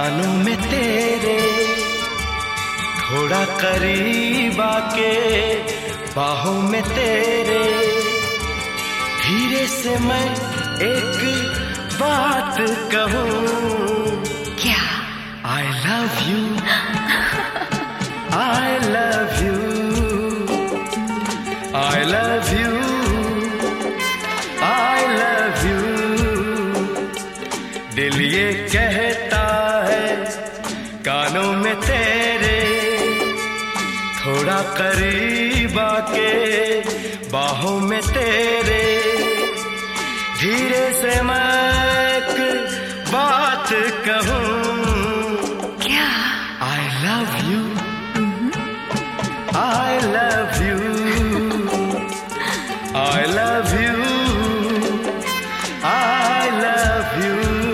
कानों में तेरे, थोड़ा करीब आके बाहों में तेरे, धीरे से मैं एक बात कहूँ क्या? I love you, I love you, I love you, I love you। दिल ये कहता है कानों में तेरे, थोड़ा करीब आके बाहों में तेरे, धीरे से मैं एक बात कहूँ क्या? I love you, I love you, I love you, I love you।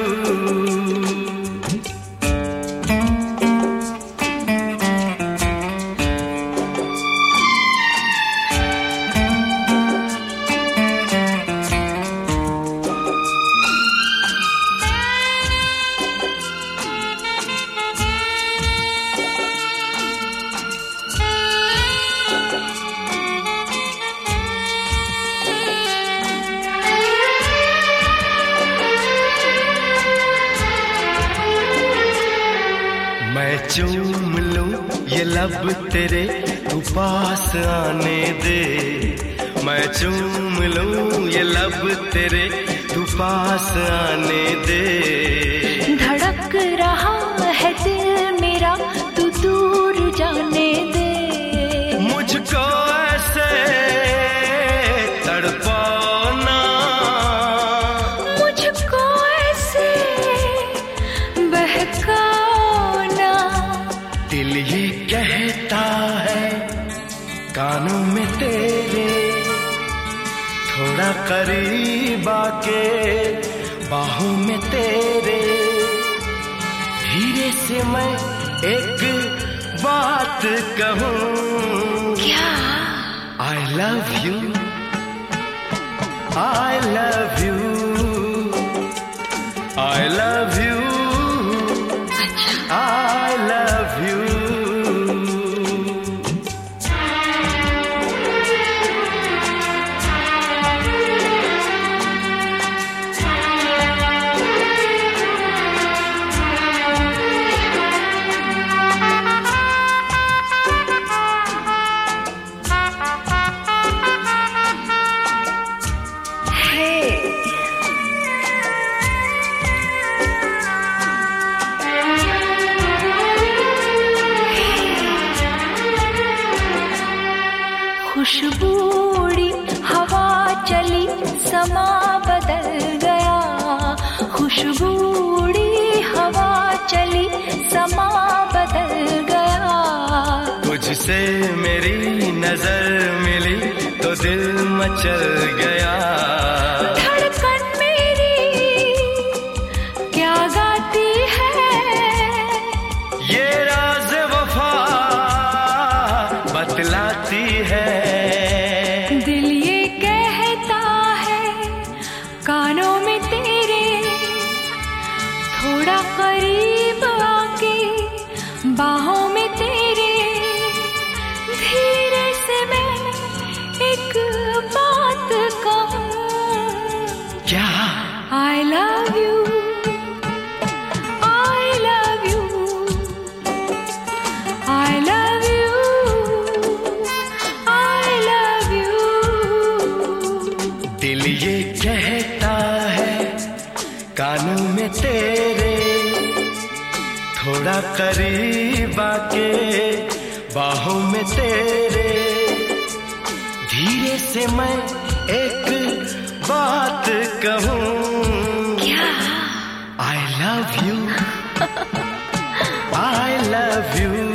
मैं चूम लूं ये लब तेरे, तू पास आने दे। मैं चूम लूं ये लब तेरे, तू पास आने दे। धड़क रहा है दिल मेरा, तू दूर जाने दे। मुझको ऐसे तड़पाओ ना, मुझको ऐसे बहकाओ ना। दिल ये कहता है कानों में तेरे, थोड़ा करीब आके बाहों में तेरे, धीरे से मैं एक बात कहूँ क्या? I love you, I love you, I love you, I love you। खुशबूड़ी हवा चली, समा बदल गया। खुशबूड़ी हवा चली, समा बदल गया। तुझसे मेरी नजर मिली तो दिल मचल गया। धड़कन मेरी क्या गाती है, ये राज वफा बतलाती है। दिल ये कहता है कानों में तेरे, थोड़ा करीब आके बाहों में तेरे, धीरे से मैं एक बात कहूँ क्या? I love you, I love you, I love you, I love you। दिल ये कहता है कानों में तेरे, थोड़ा करीब आके बाहों में तेरे, धीरे से मैं एक बात कहूँ क्या? I love you, I love you,